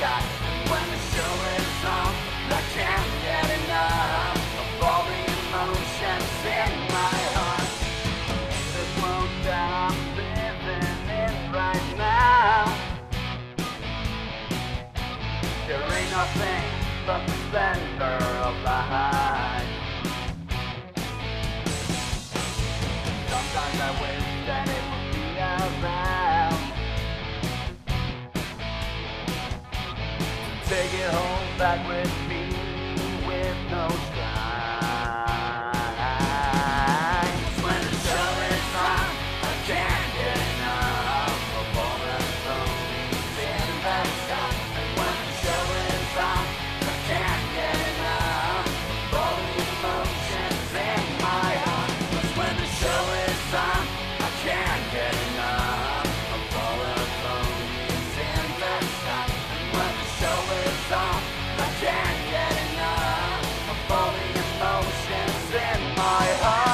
sky. And when the show is on, I can't get enough of all the emotions in my heart. This world that I'm living in right now, there ain't nothing but the splendor of the high. Sometimes I wish that it would be around. Take it home back with me with no strings. When the show is on, I can't get enough of all the ponies in the sky. And when the show is on, I can't get enough of all the emotions in my heart. 'Cause when the show is on, I can't get enough of all the ponies in the sky. And when the show is on, I can't get enough of all the emotions in my heart.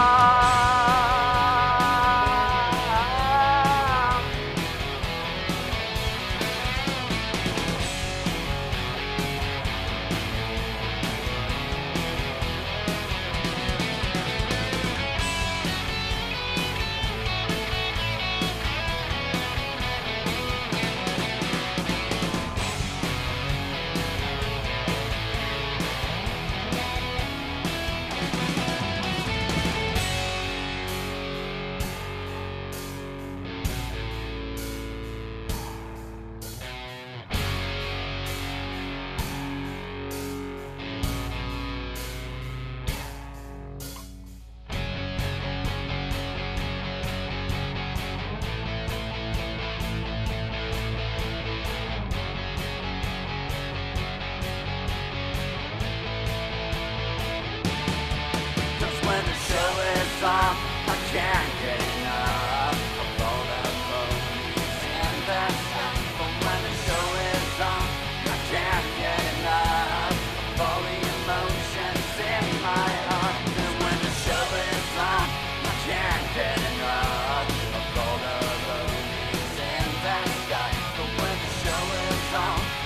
When the show is on, I can't get enough of all the ponies in the sky. But when the show is on, I can't get enough of all the emotions in my heart. And when the show is on, I can't get enough of all the ponies in the sky. But when the show is on,